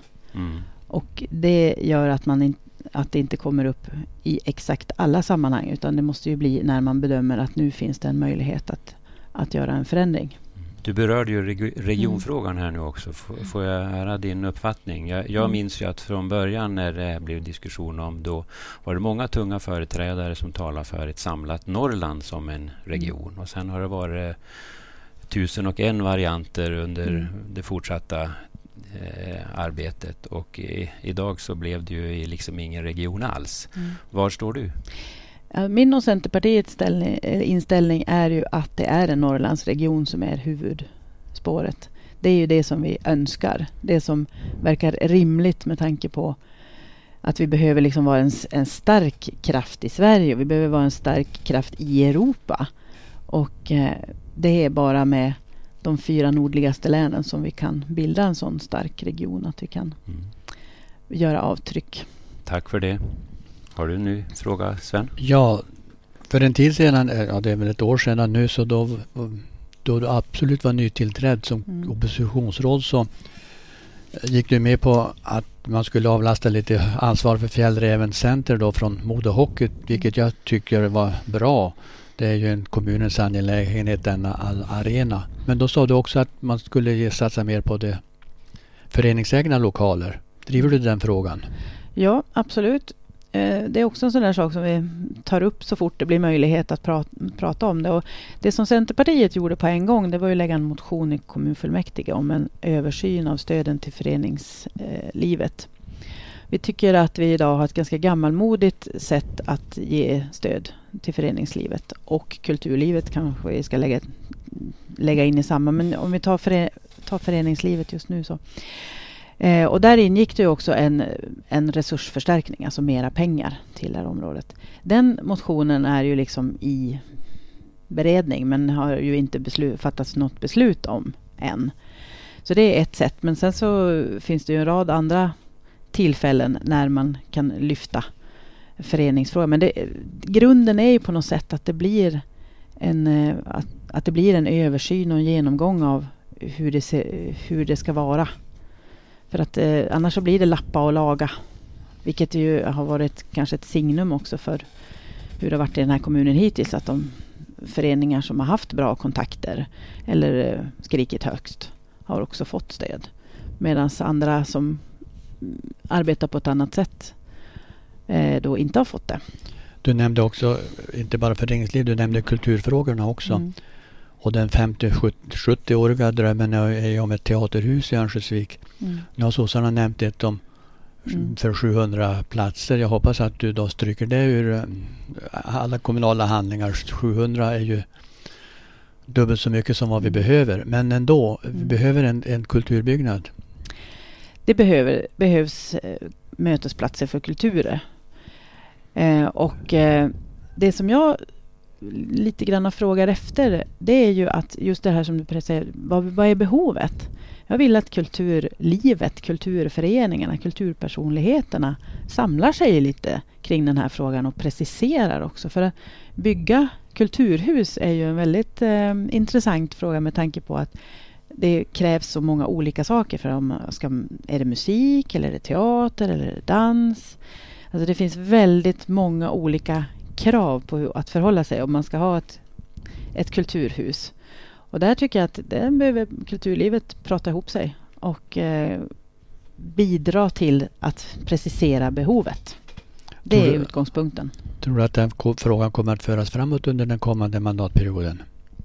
Och det gör att det inte kommer upp i exakt alla sammanhang, utan det måste ju bli när man bedömer att nu finns det en möjlighet att göra en förändring. Du berörde ju regionfrågan här nu också. Får jag höra din uppfattning? Jag minns ju att från början när det blev diskussion om, då var det många tunga företrädare som talade för ett samlat Norrland som en region. Och sen har det varit 1001 varianter under det fortsatta arbetet. Och idag så blev det ju liksom ingen region alls. Var står du? Min och Centerpartiets inställning är ju att det är en Norrlandsregion som är huvudspåret. Det är ju det som vi önskar. Det som verkar rimligt med tanke på att vi behöver liksom vara en stark kraft i Sverige. Vi behöver vara en stark kraft i Europa. Och det är bara med de 4 nordligaste länen som vi kan bilda en sån stark region att vi kan göra avtryck. Tack för det. Har du nu fråga, Sven? Ja, för en tid sedan, det är väl ett år sedan nu, så då du absolut var nytillträdd som oppositionsråd, så gick du med på att man skulle avlasta lite ansvar för Fjällräven Center då från Modo Hockey, vilket jag tycker var bra. Det är ju en kommunens angelägenhet, denna arena. Men då sa du också att man skulle satsa mer på det föreningsägna lokaler. Driver du den frågan? Ja, absolut. Det är också en sån där sak som vi tar upp så fort det blir möjlighet att prata om det. Och det som Centerpartiet gjorde på en gång, det var ju lägga en motion i kommunfullmäktige om en översyn av stöden till föreningslivet. Vi tycker att vi idag har ett ganska gammalmodigt sätt att ge stöd till föreningslivet. Och kulturlivet kanske vi ska lägga in i samma. Men om vi tar föreningslivet just nu så. Och där ingick det ju också en resursförstärkning, alltså mera pengar till det här området. Den motionen är ju liksom i beredning, men har ju inte fattats något beslut om än. Så det är ett sätt, men sen så finns det ju en rad andra tillfällen när man kan lyfta föreningsfrågor. Men grunden är ju på något sätt att det blir en översyn och en genomgång av hur det ska vara. För att annars så blir det lappa och laga. Vilket ju har varit kanske ett signum också för hur det har varit i den här kommunen hittills. Att de föreningar som har haft bra kontakter eller skrikit högst har också fått stöd. Medan andra som arbetar på ett annat sätt då inte har fått det. Du nämnde också, inte bara föreningsliv, du nämnde kulturfrågorna också. Och den 50-70-åriga drömmen är om ett teaterhus i Örnsköldsvik. Nu har sossarna nämnt ett för 700 platser. Jag hoppas att du då stryker det ur alla kommunala handlingar. 700 är ju dubbelt så mycket som vad vi behöver. Men ändå, vi behöver en kulturbyggnad. Det behövs mötesplatser för kulturer. Och det som jag lite grann frågar efter, det är ju att just det här som du säger, vad är behovet? Jag vill att kulturlivet, kulturföreningarna, kulturpersonligheterna samlar sig lite kring den här frågan och preciserar också. För att bygga kulturhus är ju en väldigt intressant fråga med tanke på att det krävs så många olika saker. För är det musik eller är det teater eller är det dans? Alltså det finns väldigt många olika krav på att förhålla sig om man ska ha ett kulturhus. Och där tycker jag att det behöver kulturlivet prata ihop sig och bidra till att precisera behovet. Det är utgångspunkten. Tror du att den frågan kommer att föras framåt under den kommande mandatperioden?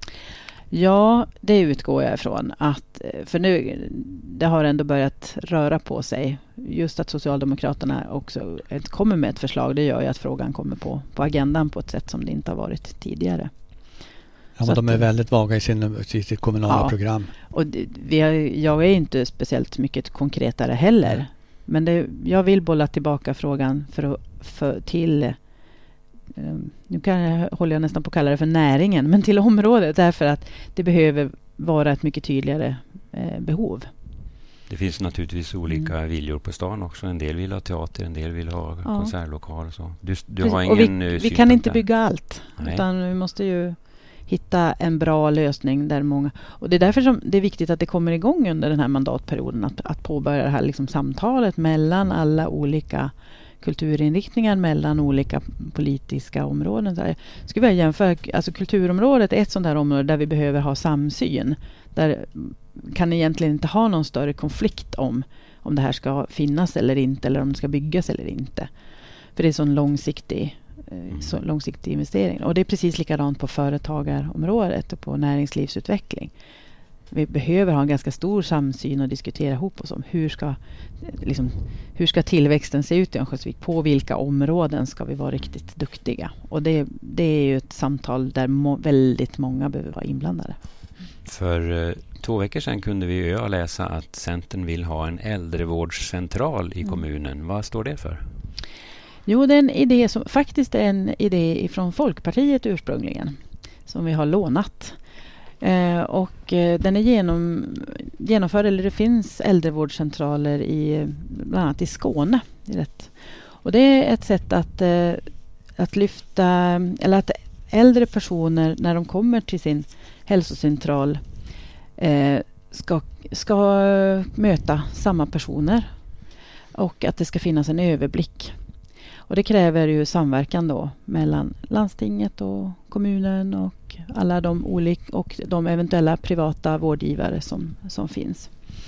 Ja, det utgår jag ifrån. För nu, det har ändå börjat röra på sig. Just att Socialdemokraterna också kommer med ett förslag, det gör ju att frågan kommer på agendan på ett sätt som det inte har varit tidigare. Ja, men de är väldigt vaga i sitt kommunala program. Och jag är inte speciellt mycket konkretare heller. Men jag vill bolla tillbaka frågan till håller jag nästan på att kalla det för näringen, men till området, därför att det behöver vara ett mycket tydligare behov. Det finns naturligtvis olika viljor på stan också. En del vill ha teater, en del vill ha konsertlokal. Så. Du har ingen vi kan inte bygga allt. Utan vi måste ju hitta en bra lösning där många... Och det är därför som det är viktigt att det kommer igång under den här mandatperioden. Att påbörja det här liksom samtalet mellan alla olika kulturinriktningar, mellan olika politiska områden. Jag skulle vilja jämföra, alltså kulturområdet är ett sånt här område där vi behöver ha samsyn. Där kan egentligen inte ha någon större konflikt om det här ska finnas eller inte, eller om det ska byggas eller inte. För det är så långsiktig investering. Och det är precis likadant på företagarområdet och på näringslivsutveckling. Vi behöver ha en ganska stor samsyn och diskutera ihop oss om hur ska tillväxten se ut i Örnsköldsvik. På vilka områden ska vi vara riktigt duktiga? Och det är ju ett samtal där väldigt många behöver vara inblandade. För 2 veckor sedan kunde vi läsa att Centern vill ha en äldrevårdscentral i kommunen. Vad står det för? Jo, det är en idé som faktiskt är en idé från Folkpartiet ursprungligen, som vi har lånat. Och den är genomförd, eller det finns äldrevårdscentraler bland annat i Skåne. Och det är ett sätt att lyfta, eller att äldre personer när de kommer till sin hälsocentral ska möta samma personer, och att det ska finnas en överblick. Och det kräver ju samverkan då mellan landstinget och kommunen och alla de eventuella privata vårdgivare som finns.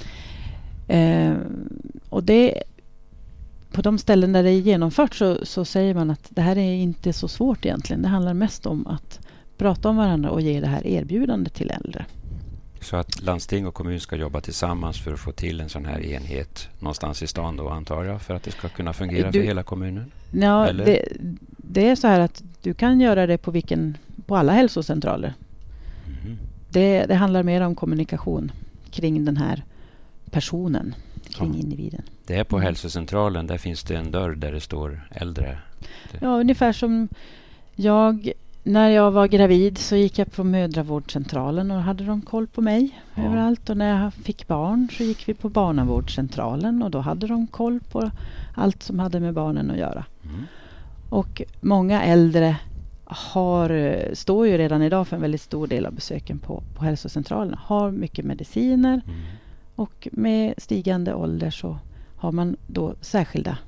Och det, på de ställen där det är genomfört så säger man att det här är inte så svårt egentligen. Det handlar mest om att prata om varandra och ge det här erbjudandet till äldre. Så att landsting och kommun ska jobba tillsammans för att få till en sån här enhet någonstans i stan då, antar jag, för att det ska kunna fungera för hela kommunen? Ja, det är så här att du kan göra det på alla hälsocentraler. Mm. Det handlar mer om kommunikation kring den här personen, kring individen. Det är på hälsocentralen, där finns det en dörr där det står äldre. Ja, ungefär som när jag var gravid så gick jag på mödravårdscentralen och hade de koll på mig överallt. Och när jag fick barn så gick vi på barnavårdscentralen och då hade de koll på allt som hade med barnen att göra. Mm. Och många äldre står ju redan idag för en väldigt stor del av besöken på hälsocentralen. Har mycket mediciner och med stigande ålder så har man då särskilda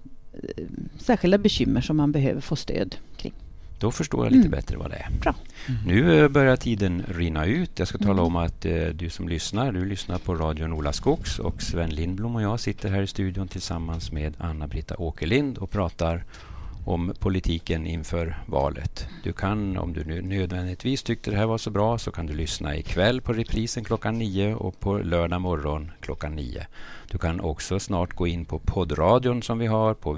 bekymmer som man behöver få stöd kring. Då förstår jag lite bättre vad det är. Bra. Nu börjar tiden rinna ut. Jag ska tala om att du som lyssnar på Radio Nolaskogs, och Sven Lindblom och jag sitter här i studion tillsammans med Anna-Britta Åkerlind och pratar om politiken inför valet. Du kan, om du nu nödvändigtvis tyckte det här var så bra, så kan du lyssna ikväll på reprisen 9:00 och på lördag morgon 9:00. Du kan också snart gå in på poddradion som vi har på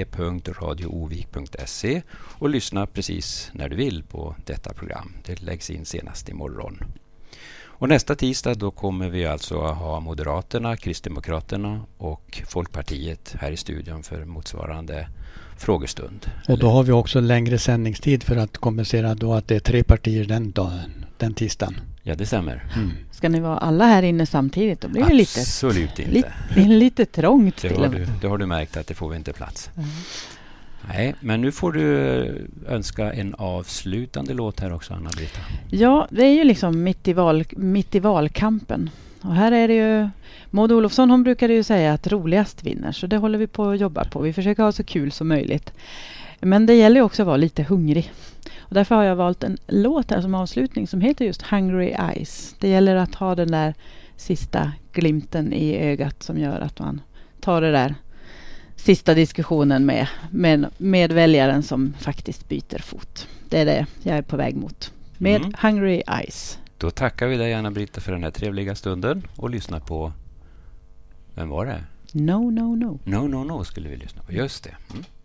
www.radioovik.se och lyssna precis när du vill på detta program. Det läggs in senast imorgon. Och nästa tisdag då kommer vi alltså att ha Moderaterna, Kristdemokraterna och Folkpartiet här i studion för motsvarande frågestund. Och då har vi också längre sändningstid för att kompensera då att det är 3 partier den tisdagen. Ja, det stämmer. Mm. Ska ni vara alla här inne samtidigt? Då blir det absolut inte. Lite trångt. Det har du märkt att det får vi inte plats. Mm. Nej, men nu får du önska en avslutande låt här också, Anna-Britta. Ja, det är ju liksom mitt i valkampen. Och här är det ju... Maud Olofsson, hon brukade ju säga att roligast vinner. Så det håller vi på att jobba på. Vi försöker ha så kul som möjligt. Men det gäller också att vara lite hungrig. Och därför har jag valt en låt här som avslutning som heter just Hungry Eyes. Det gäller att ha den där sista glimten i ögat som gör att man tar det där sista diskussionen med väljaren som faktiskt byter fot. Det är det jag är på väg mot. Med Hungry Eyes. Då tackar vi dig, Anna-Britta, för den här trevliga stunden och lyssnar på... Vem var det? No, no, no. No, no, no skulle vi lyssna på. Just det. Mm.